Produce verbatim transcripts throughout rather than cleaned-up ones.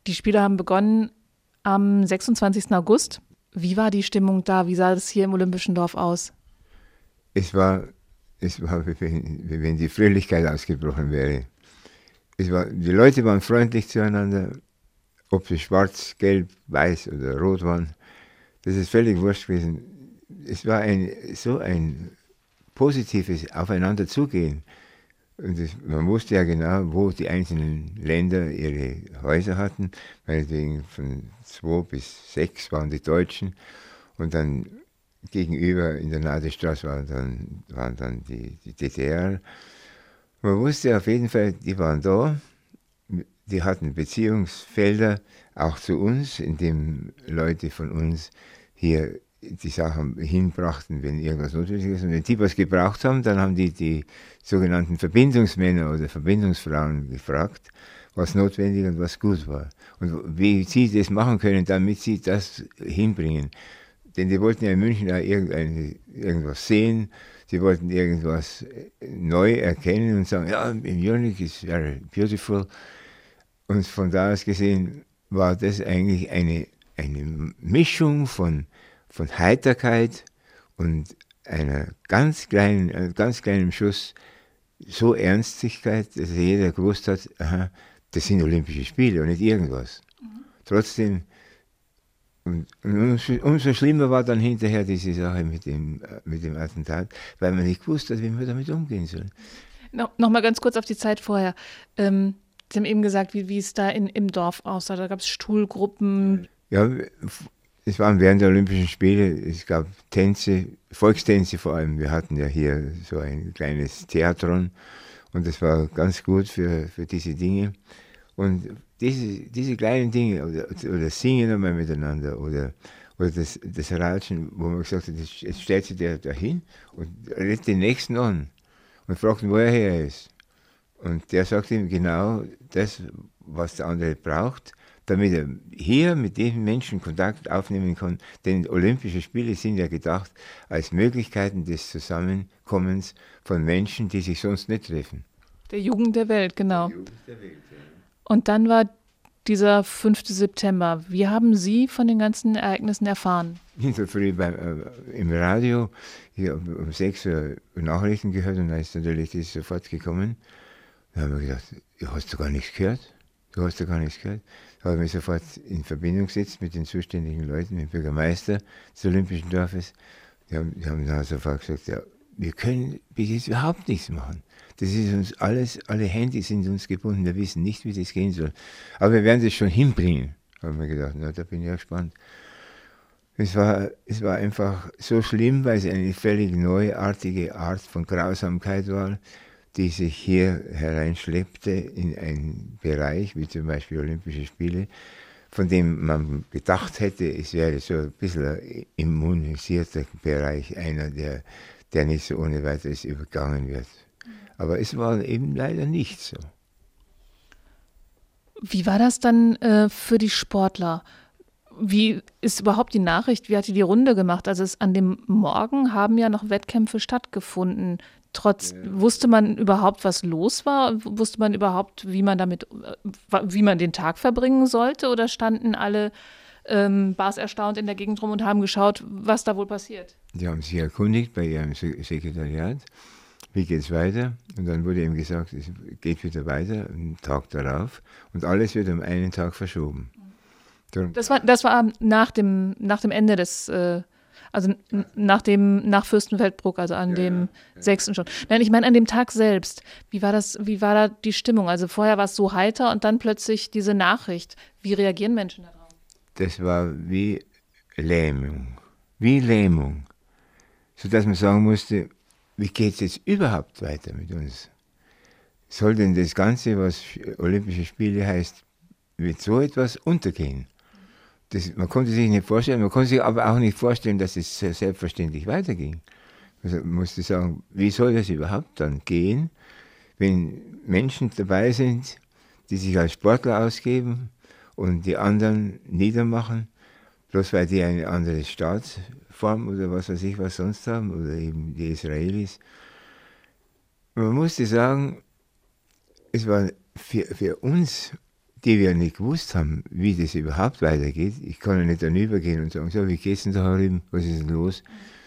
Die Spiele haben begonnen am sechsundzwanzigsten August. Wie war die Stimmung da? Wie sah es hier im Olympischen Dorf aus? Es war, es war wie wenn, wie wenn die Fröhlichkeit ausgebrochen wäre. Es war, die Leute waren freundlich zueinander, ob sie schwarz, gelb, weiß oder rot waren. Das ist völlig wurscht gewesen. Es war ein, so ein positives Aufeinanderzugehen. Und das, man wusste ja genau, wo die einzelnen Länder ihre Häuser hatten. Meinetwegen von zwei bis sechs waren die Deutschen. Und dann gegenüber in der Nadestraße waren dann, waren dann die, die D D R. Man wusste auf jeden Fall, die waren da. Die hatten Beziehungsfelder auch zu uns, indem Leute von uns hier die Sachen hinbrachten, wenn irgendwas notwendig ist. Und wenn die was gebraucht haben, dann haben die die sogenannten Verbindungsmänner oder Verbindungsfrauen gefragt, was notwendig und was gut war. Und wie sie das machen können, damit sie das hinbringen. Denn die wollten ja in München auch irgendwas sehen, sie wollten irgendwas neu erkennen und sagen, ja, in Munich ist very beautiful. Und von da aus gesehen war das eigentlich eine, eine Mischung von von Heiterkeit und einer ganz kleinen, einem ganz kleinen Schuss so Ernstigkeit, dass jeder gewusst hat, aha, das sind Olympische Spiele und nicht irgendwas. Mhm. Trotzdem, und, und umso schlimmer war dann hinterher diese Sache mit dem, mit dem Attentat, weil man nicht gewusst hat, wie man damit umgehen soll. No, noch mal ganz kurz auf die Zeit vorher. Ähm, Sie haben eben gesagt, wie, wie es da in, im Dorf aussah. Da gab es Stuhlgruppen. Ja, es waren während der Olympischen Spiele, es gab Tänze, Volkstänze vor allem. Wir hatten ja hier so ein kleines Theatron und das war ganz gut für, für diese Dinge. Und diese, diese kleinen Dinge, oder, oder Singen einmal miteinander, oder, oder das, das Ratschen, wo man gesagt hat, jetzt stellt sich der da hin und redet den Nächsten an und fragt ihn, wo er her ist. Und der sagt ihm genau das, was der andere braucht, damit er hier mit diesen Menschen Kontakt aufnehmen kann. Denn Olympische Spiele sind ja gedacht als Möglichkeiten des Zusammenkommens von Menschen, die sich sonst nicht treffen. Der Jugend der Welt, genau. Der Jugend der Welt, ja. Und dann war dieser fünften September. Wie haben Sie von den ganzen Ereignissen erfahren? In der Früh beim, äh, im Radio, hier um, um sechs Uhr Nachrichten gehört und dann ist natürlich das sofort gekommen. Da haben wir gedacht, du hast doch gar nichts gehört? Du hast doch gar nichts gehört? Da habe ich mich sofort in Verbindung gesetzt mit den zuständigen Leuten, mit dem Bürgermeister des Olympischen Dorfes. Die haben, die haben dann sofort gesagt, ja, wir können bis jetzt überhaupt nichts machen. Das ist uns alles, alle Hände sind uns gebunden, wir wissen nicht, wie das gehen soll. Aber wir werden das schon hinbringen, haben wir gedacht. Na, da bin ich ja gespannt. Es war, es war einfach so schlimm, weil es eine völlig neuartige Art von Grausamkeit war, die sich hier hereinschleppte in einen Bereich, wie zum Beispiel Olympische Spiele, von dem man gedacht hätte, es wäre so ein bisschen ein immunisierter Bereich, einer, der, der nicht so ohne weiteres übergangen wird. Aber es war eben leider nicht so. Wie war das dann äh, für die Sportler? Wie ist überhaupt die Nachricht, wie hat die die Runde gemacht? Also es, an dem Morgen haben ja noch Wettkämpfe stattgefunden. Trotz, ja. Wusste man überhaupt, was los war? Wusste man überhaupt, wie man damit, wie man den Tag verbringen sollte? Oder standen alle ähm, Bars erstaunt in der Gegend rum und haben geschaut, was da wohl passiert? Die haben sich erkundigt bei ihrem Sekretariat, wie geht es weiter? Und dann wurde ihm gesagt, es geht wieder weiter, einen Tag darauf. Und alles wird um einen Tag verschoben. Darum das war, das war nach dem, nach dem Ende des, äh, also n- nach dem, nach Fürstenfeldbruck, also an ja, dem ja. sechsten schon. Nein, ich meine an dem Tag selbst. Wie war das, wie war da die Stimmung? Also vorher war es so heiter und dann plötzlich diese Nachricht. Wie reagieren Menschen darauf? Das war wie Lähmung. Wie Lähmung. Sodass man sagen musste, wie geht es jetzt überhaupt weiter mit uns? Soll denn das Ganze, was Olympische Spiele heißt, mit so etwas untergehen? Das, man konnte sich nicht vorstellen, man konnte sich aber auch nicht vorstellen, dass es selbstverständlich weiterging. Also man musste sagen, wie soll das überhaupt dann gehen, wenn Menschen dabei sind, die sich als Sportler ausgeben und die anderen niedermachen, bloß weil die eine andere Staatsform oder was weiß ich was sonst haben, oder eben die Israelis. Man musste sagen, es war für, für uns die wir nicht gewusst haben, wie das überhaupt weitergeht. Ich kann ja nicht dann übergehen und sagen, so, wie geht's denn da herüben, was ist denn los?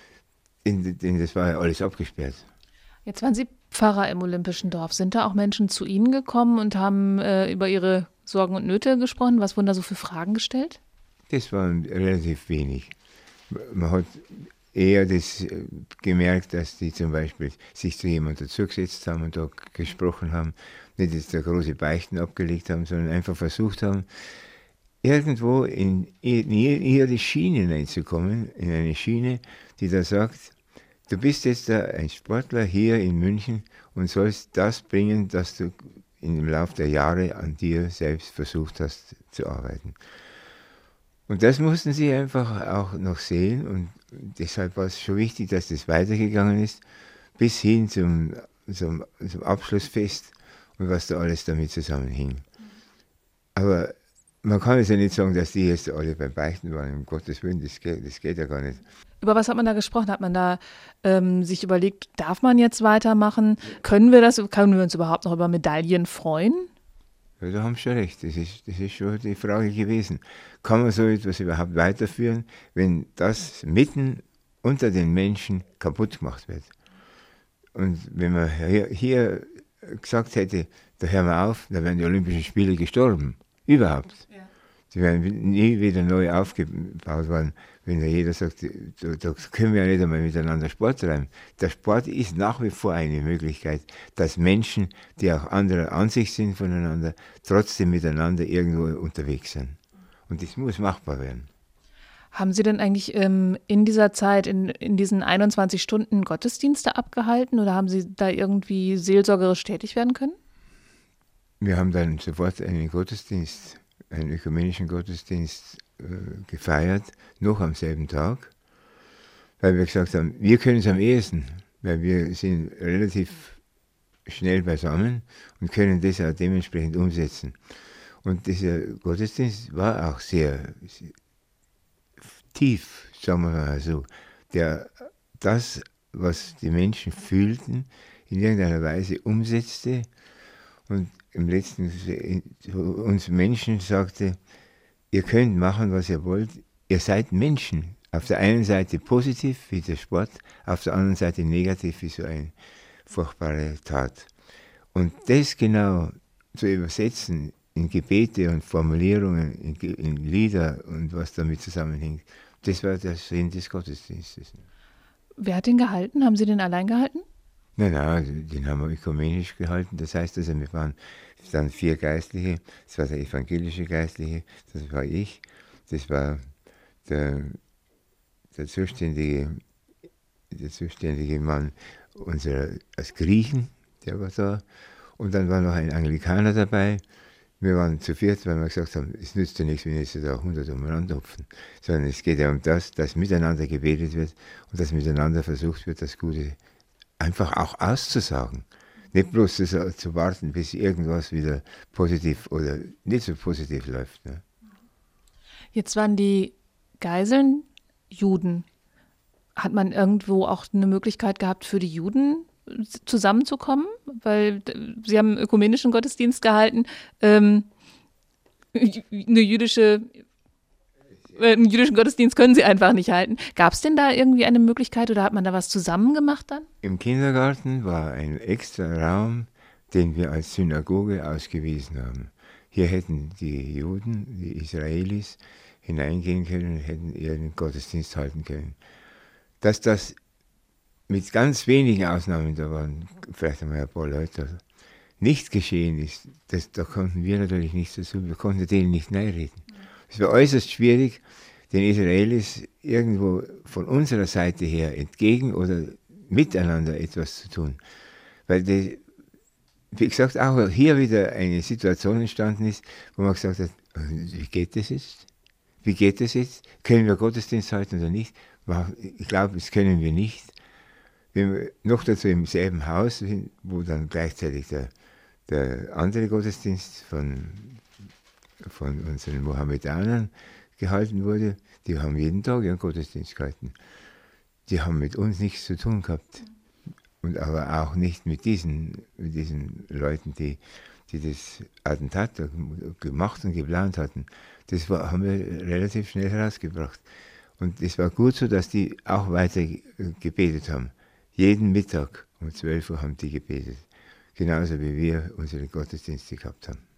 In, in, das war ja alles abgesperrt. Jetzt waren Sie Pfarrer im Olympischen Dorf. Sind da auch Menschen zu Ihnen gekommen und haben äh, über ihre Sorgen und Nöte gesprochen? Was wurden da so für Fragen gestellt? Das war relativ wenig. Man hat eher das gemerkt, dass die zum Beispiel sich zu jemandem dazugesetzt haben und da gesprochen haben, nicht jetzt da große Beichten abgelegt haben, sondern einfach versucht haben, irgendwo in, in ihre Schiene hineinzukommen, in eine Schiene, die da sagt, du bist jetzt da ein Sportler hier in München und sollst das bringen, das du im Laufe der Jahre an dir selbst versucht hast zu arbeiten. Und das mussten sie einfach auch noch sehen und deshalb war es schon wichtig, dass das weitergegangen ist, bis hin zum, zum, zum Abschlussfest und was da alles damit zusammenhing. Aber man kann jetzt ja nicht sagen, dass die jetzt alle beim Beichten waren, um Gottes Willen, das geht, das geht ja gar nicht. Über was hat man da gesprochen? Hat man da ähm, sich überlegt, darf man jetzt weitermachen? Können wir das, können wir uns überhaupt noch über Medaillen freuen? Ja, da haben Sie schon recht, das ist, das ist schon die Frage gewesen. Kann man so etwas überhaupt weiterführen, wenn das mitten unter den Menschen kaputt gemacht wird? Und wenn man hier, hier gesagt hätte, da hören wir auf, dann wären die Olympischen Spiele gestorben. Überhaupt. Ja. Die werden nie wieder neu aufgebaut worden, wenn da jeder sagt, da, da können wir ja nicht einmal miteinander Sport treiben. Der Sport ist nach wie vor eine Möglichkeit, dass Menschen, die auch anderer Ansicht sind voneinander, trotzdem miteinander irgendwo unterwegs sind. Und das muss machbar werden. Haben Sie denn eigentlich ähm, in dieser Zeit, in, in diesen einundzwanzig Stunden Gottesdienste abgehalten oder haben Sie da irgendwie seelsorgerisch tätig werden können? Wir haben dann sofort einen Gottesdienst, einen ökumenischen Gottesdienst äh, gefeiert, noch am selben Tag, weil wir gesagt haben, wir können es am ehesten, weil wir sind relativ schnell beisammen und können das auch dementsprechend umsetzen. Und dieser Gottesdienst war auch sehr, sehr tief, sagen wir mal so, der das, was die Menschen fühlten, in irgendeiner Weise umsetzte und im letzten uns Menschen sagte, ihr könnt machen, was ihr wollt, ihr seid Menschen. Auf der einen Seite positiv wie der Sport, auf der anderen Seite negativ wie so eine furchtbare Tat. Und das genau zu übersetzen in Gebete und Formulierungen, in, in Lieder und was damit zusammenhängt, das war der Sinn des Gottesdienstes. Wer hat den gehalten? Haben Sie den allein gehalten? Nein, nein, den haben wir ökumenisch gehalten. Das heißt also, wir waren dann vier Geistliche. Das war der evangelische Geistliche, das war ich, das war der, der, zuständige, der zuständige Mann unserer, als Griechen, der war da. Und dann war noch ein Anglikaner dabei. Wir waren zu viert, weil wir gesagt haben, es nützt ja nichts, wenn jetzt da hundert umeinander hupfen, sondern es geht ja um das, dass miteinander gebetet wird und dass miteinander versucht wird, das Gute einfach auch auszusagen. Nicht bloß zu, zu warten, bis irgendwas wieder positiv oder nicht so positiv läuft. Ne? Jetzt waren die Geiseln Juden. Hat man irgendwo auch eine Möglichkeit gehabt, für die Juden zusammenzukommen? Weil Sie haben einen ökumenischen Gottesdienst gehalten. Ähm, eine jüdische, äh, einen jüdischen Gottesdienst können Sie einfach nicht halten. Gab es denn da irgendwie eine Möglichkeit oder hat man da was zusammen gemacht dann? Im Kindergarten war ein extra Raum, den wir als Synagoge ausgewiesen haben. Hier hätten die Juden, die Israelis, hineingehen können und hätten ihren Gottesdienst halten können. Dass das mit ganz wenigen Ausnahmen, da waren vielleicht einmal ein paar Leute, nicht geschehen ist, das, da konnten wir natürlich nichts dazu, wir konnten denen nicht reinreden. Es war äußerst schwierig, den Israelis irgendwo von unserer Seite her entgegen oder miteinander etwas zu tun. Weil, die, wie gesagt, auch hier wieder eine Situation entstanden ist, wo man gesagt hat, wie geht das jetzt? Wie geht das jetzt? Können wir Gottesdienst halten oder nicht? Ich glaube, das können wir nicht. Wenn wir noch dazu im selben Haus sind, wo dann gleichzeitig der, der andere Gottesdienst von, von unseren Mohammedanern gehalten wurde, die haben jeden Tag ihren Gottesdienst gehalten. Die haben mit uns nichts zu tun gehabt. Und aber auch nicht mit diesen, mit diesen Leuten, die die das Attentat gemacht und geplant hatten, das war, haben wir relativ schnell herausgebracht. Und es war gut so, dass die auch weiter gebetet haben. Jeden Mittag um zwölf Uhr haben die gebetet. Genauso wie wir unsere Gottesdienste gehabt haben.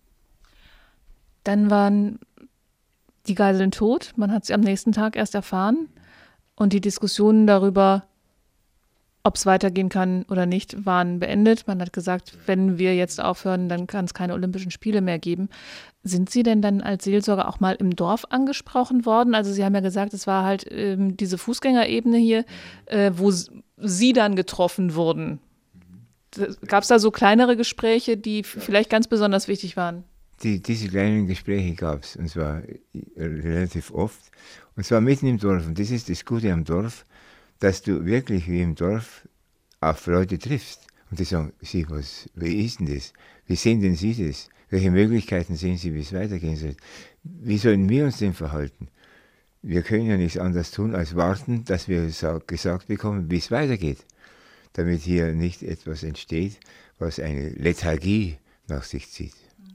Dann waren die Geiseln tot. Man hat sie am nächsten Tag erst erfahren. Und die Diskussionen darüber, ob es weitergehen kann oder nicht, waren beendet. Man hat gesagt, wenn wir jetzt aufhören, dann kann es keine Olympischen Spiele mehr geben. Sind Sie denn dann als Seelsorger auch mal im Dorf angesprochen worden? Also Sie haben ja gesagt, es war halt ähm, diese Fußgängerebene hier, äh, wo Sie dann getroffen wurden. Gab es da so kleinere Gespräche, die vielleicht ganz besonders wichtig waren? Die, diese kleinen Gespräche gab es, und zwar relativ oft. Und zwar mitten im Dorf. Und das ist das Gute am Dorf, dass du wirklich wie im Dorf auf Leute triffst. Und die sagen, Sie, was, wie ist denn das? Wie sehen denn Sie das? Welche Möglichkeiten sehen Sie, wie es weitergehen soll? Wie sollen wir uns denn verhalten? Wir können ja nichts anderes tun, als warten, dass wir gesagt bekommen, wie es weitergeht. Damit hier nicht etwas entsteht, was eine Lethargie nach sich zieht.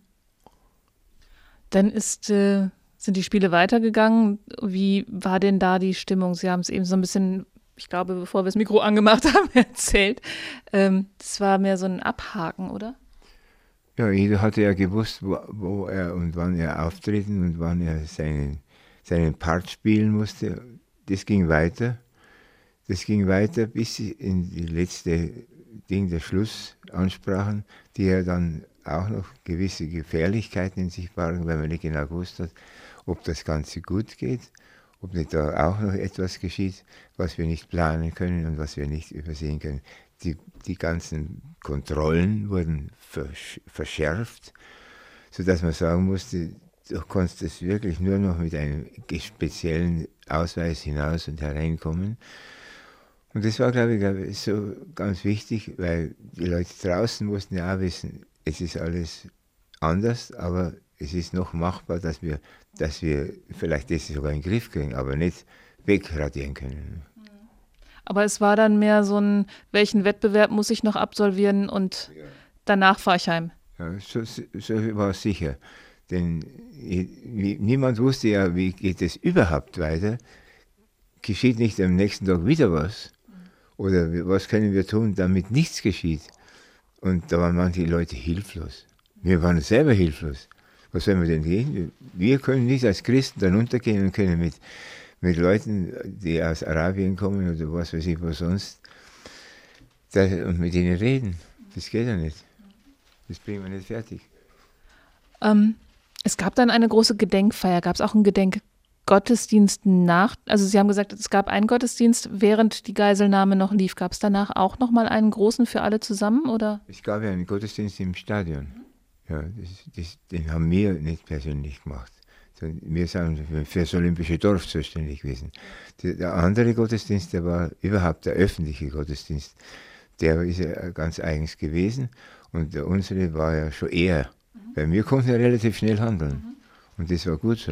Dann ist, äh, sind die Spiele weitergegangen. Wie war denn da die Stimmung? Sie haben es eben so ein bisschen, ich glaube, bevor wir das Mikro angemacht haben, erzählt. Ähm, das war mehr so ein Abhaken, oder? Ja, jeder hatte ja gewusst, wo, wo er und wann er auftreten und wann er seinen, seinen Part spielen musste. Das ging weiter. Das ging weiter bis in die letzte Ding der Schlussansprachen, die ja dann auch noch gewisse Gefährlichkeiten in sich bargen, weil man nicht genau gewusst hat, ob das Ganze gut geht, ob nicht da auch noch etwas geschieht, was wir nicht planen können und was wir nicht übersehen können. Die, die ganzen Kontrollen wurden versch verschärft, sodass man sagen musste, du kannst das wirklich nur noch mit einem speziellen Ausweis hinaus und hereinkommen. Und das war, glaube ich, glaube ich, so ganz wichtig, weil die Leute draußen mussten ja auch wissen, es ist alles anders, aber es ist noch machbar, dass wir, dass wir vielleicht das sogar in den Griff kriegen, aber nicht wegradieren können. Aber es war dann mehr so ein, welchen Wettbewerb muss ich noch absolvieren und ja. Danach fahre ich heim. Ja, so, so war es sicher. Denn niemand wusste ja, wie geht es überhaupt weiter. Geschieht nicht am nächsten Tag wieder was? Oder was können wir tun, damit nichts geschieht? Und da waren manche Leute hilflos. Wir waren selber hilflos. Was sollen wir denn gehen? Wir können nicht als Christen dann untergehen und können mit, mit Leuten, die aus Arabien kommen oder was weiß ich, was sonst, das, und mit denen reden. Das geht ja nicht. Das bringen wir nicht fertig. Ähm, es gab dann eine große Gedenkfeier. Gab es auch einen Gedenkgottesdienst nach? Also Sie haben gesagt, es gab einen Gottesdienst, während die Geiselnahme noch lief. Gab es danach auch nochmal einen großen für alle zusammen? Oder? Es gab ja einen Gottesdienst im Stadion. Ja, das, das, den haben wir nicht persönlich gemacht. Wir sind für das Olympische Dorf zuständig gewesen. Der, der andere Gottesdienst, der war überhaupt der öffentliche Gottesdienst. Der ist ja ganz eigens gewesen. Und der unsere war ja schon eher, mhm. weil wir konnten ja relativ schnell handeln. Mhm. Und das war gut so.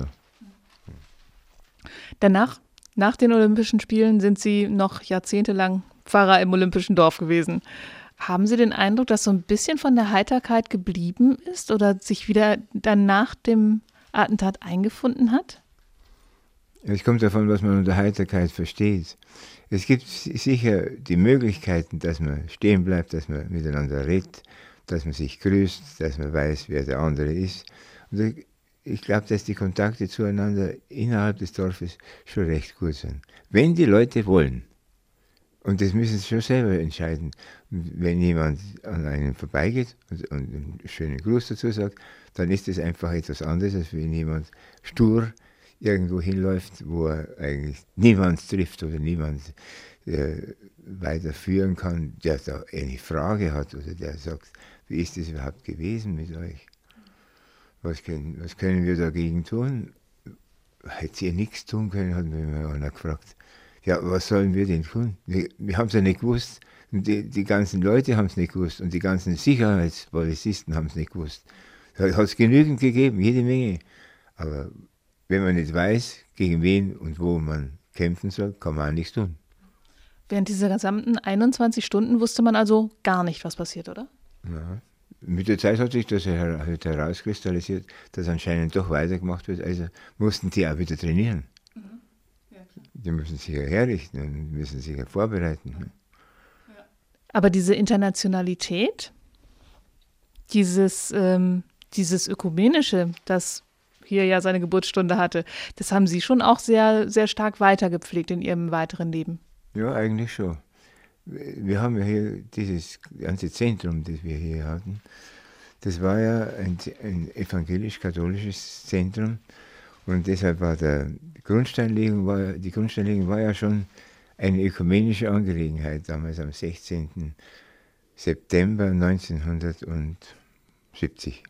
Danach, nach den Olympischen Spielen, sind Sie noch jahrzehntelang Pfarrer im Olympischen Dorf gewesen. Haben Sie den Eindruck, dass so ein bisschen von der Heiterkeit geblieben ist oder sich wieder dann nach dem Attentat eingefunden hat? Es kommt davon, was man unter Heiterkeit versteht. Es gibt sicher die Möglichkeiten, dass man stehen bleibt, dass man miteinander redet, dass man sich grüßt, dass man weiß, wer der andere ist. Und ich glaube, dass die Kontakte zueinander innerhalb des Dorfes schon recht gut sind. Wenn die Leute wollen. Und das müssen sie schon selber entscheiden. Wenn jemand an einem vorbeigeht und, und einen schönen Gruß dazu sagt, dann ist das einfach etwas anderes, als wenn jemand stur irgendwo hinläuft, wo er eigentlich niemand trifft oder niemand äh, weiterführen kann, der da eine Frage hat oder der sagt, wie ist das überhaupt gewesen mit euch? Was können, was können wir dagegen tun? Hättet ihr nichts tun können, hat mir mal einer gefragt. Ja, was sollen wir denn tun? Wir, wir haben es ja nicht gewusst. Und die, die ganzen Leute haben es nicht gewusst und die ganzen Sicherheitspolizisten haben es nicht gewusst. Da hat es genügend gegeben, jede Menge. Aber wenn man nicht weiß, gegen wen und wo man kämpfen soll, kann man auch nichts tun. Während dieser gesamten einundzwanzig Stunden wusste man also gar nicht, was passiert, oder? Ja, Mit der Zeit hat sich das halt herauskristallisiert, dass anscheinend doch weitergemacht wird. Also mussten die auch wieder trainieren. Mhm. Ja, die müssen sich ja herrichten und müssen sich ja vorbereiten. Ja. Aber diese Internationalität, dieses, ähm, dieses Ökumenische, das hier ja seine Geburtsstunde hatte, das haben Sie schon auch sehr, sehr stark weitergepflegt in Ihrem weiteren Leben. Ja, eigentlich schon. Wir haben ja hier dieses ganze Zentrum, das wir hier hatten, das war ja ein, ein evangelisch-katholisches Zentrum und deshalb war der Grundsteinlegung, war, die Grundsteinlegung war ja schon eine ökumenische Angelegenheit, damals am sechzehnten September neunzehnhundertsiebzig.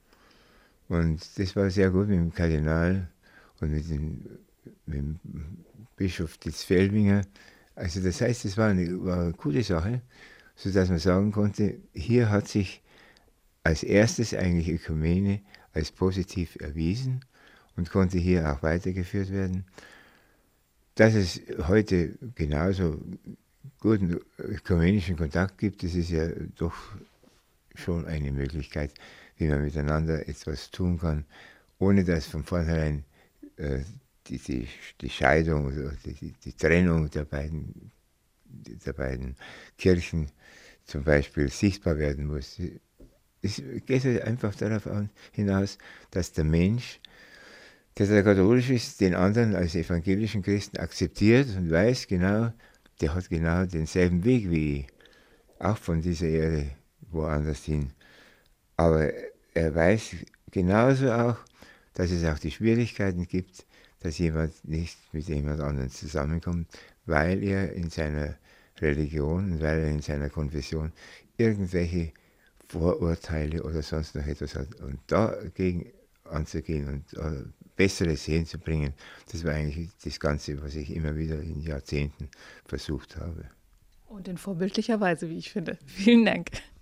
Und das war sehr gut mit dem Kardinal und mit dem, mit dem Bischof Dietz-Felbinger. Also das heißt, es war eine, war eine gute Sache, sodass man sagen konnte, hier hat sich als erstes eigentlich Ökumene als positiv erwiesen und konnte hier auch weitergeführt werden. Dass es heute genauso guten ökumenischen Kontakt gibt, das ist ja doch schon eine Möglichkeit, wie man miteinander etwas tun kann, ohne dass von vornherein äh, die, die, die Scheidung oder die, die Trennung der beiden, der beiden Kirchen zum Beispiel sichtbar werden muss. Es geht einfach darauf hinaus, dass der Mensch, der katholisch ist, den anderen als evangelischen Christen akzeptiert und weiß genau, der hat genau denselben Weg wie ich, auch von dieser Erde woanders hin. Aber er weiß genauso auch, dass es auch die Schwierigkeiten gibt, dass jemand nicht mit jemand anderem zusammenkommt, weil er in seiner Religion und weil er in seiner Konfession irgendwelche Vorurteile oder sonst noch etwas hat. Und dagegen anzugehen und uh, Besseres hinzubringen, das war eigentlich das Ganze, was ich immer wieder in Jahrzehnten versucht habe. Und in vorbildlicher Weise, wie ich finde. Vielen Dank.